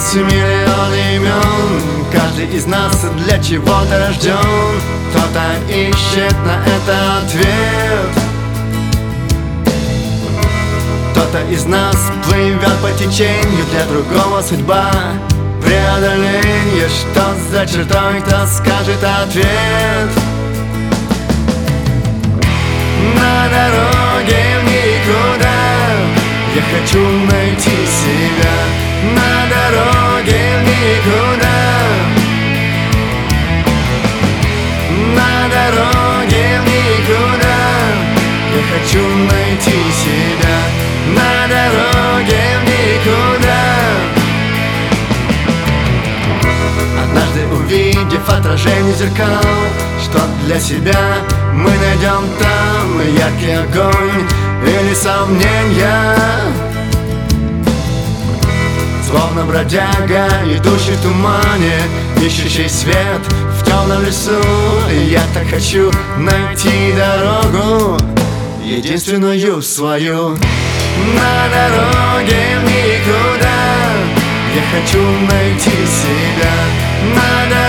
есть миллион имен, каждый из нас для чего-то рожден. Кто-то ищет на это ответ, кто-то из нас плывет по течению, для другого судьба преодоление. Что за чертой, кто скажет ответ? На дороге в никуда я хочу найти себя. На дороге в никуда, на дороге в никуда я хочу найти себя. На дороге в никуда. Однажды увидев отражение зеркал, что для себя мы найдем там яркий огонь или сомнения. Словно бродяга, идущий в тумане, ищущий свет в темном лесу. Я так хочу найти дорогу, единственную свою. На дороге в никуда я хочу найти себя. На